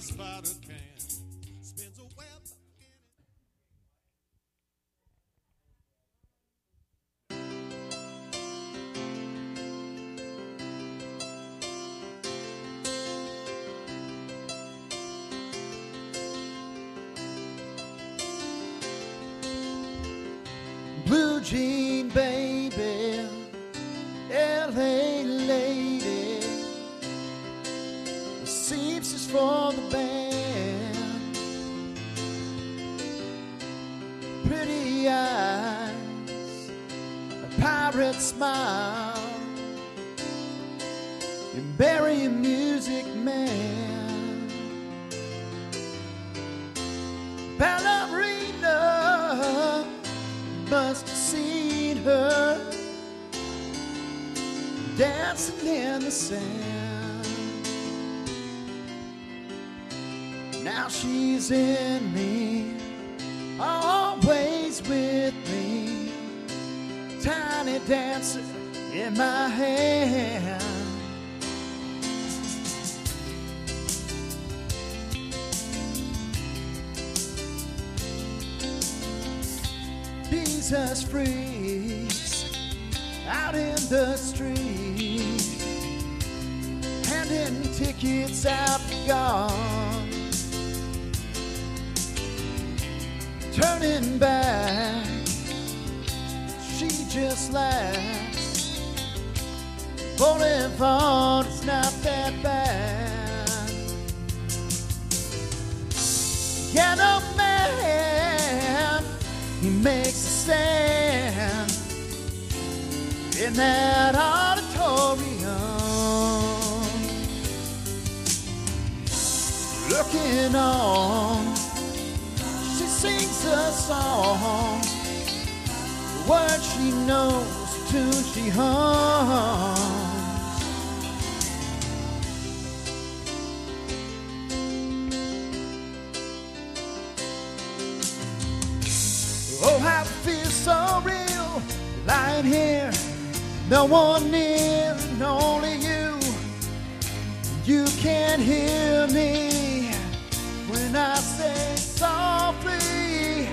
spider can. Spins a web. Blue jean baby, LA lady, the seeps is for the band. Pretty eyes, a pirate smile, you bury a music man. Ballerina, must have seen her dancing in the sand. Now she's in me, always with me, tiny dancer in my hand. Jesus freaks out in the street, handing tickets out for gone, turning back, she just laughs. Falling for it's not that bad. Piano man, he makes a stand in that auditorium, looking on. She sings a song, the words she knows, the tune she hums. Oh, how it feels so real, lying here, no one near, and only you. You can't hear me when I say softly,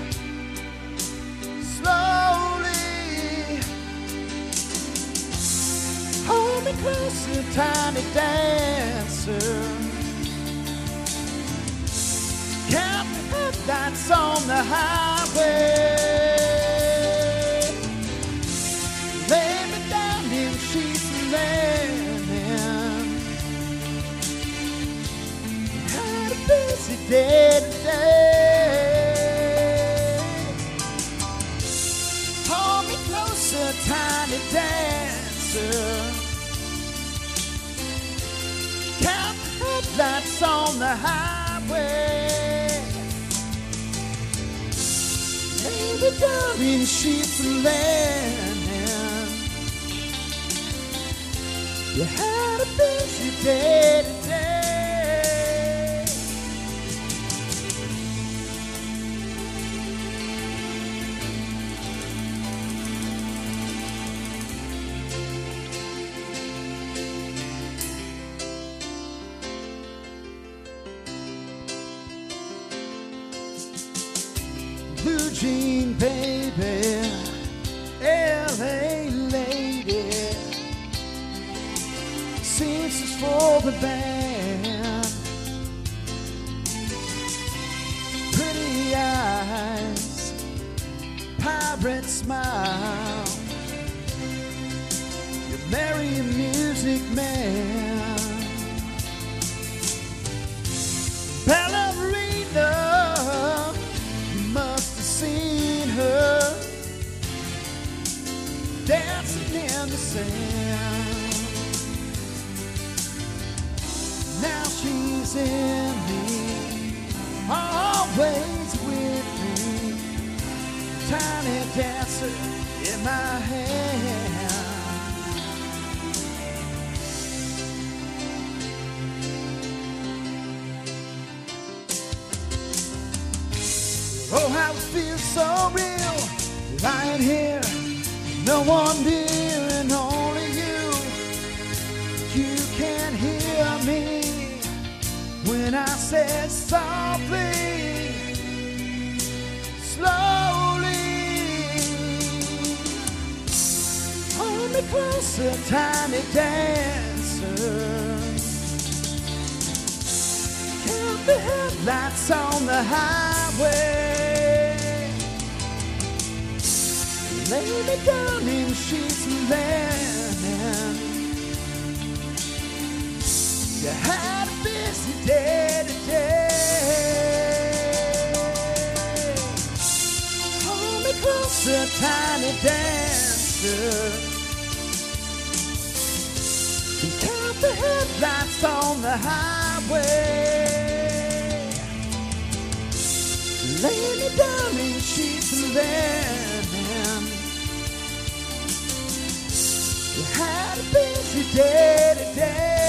slowly. Hold me closer, tiny dancer. Count the headlights on the highway. Lay me down in sheets of linen. Had a busy day today. Hold me closer, tiny dancer. Count the headlights on the highway. Lay me down in sheets of linen. You had a busy day today. Blue jean baby, LA lady, seems it's for the band. Pretty eyes, pirate smile, you marry a music man. Ballerina, you must have seen her dancing in the sand. Now she's in me, always with me, tiny dancer in my hand. Oh, how it feels so real, lying here, no one near, and only you. You can't hear me when I said softly, slowly, hold me closer, tiny dancer. Count the headlights on the highway. Lay me down in sheets of linen. You had a busy day today. Hold me closer, tiny dancer. And count the headlights on the highway. Lay me down in sheets of linen. You had a busy day today.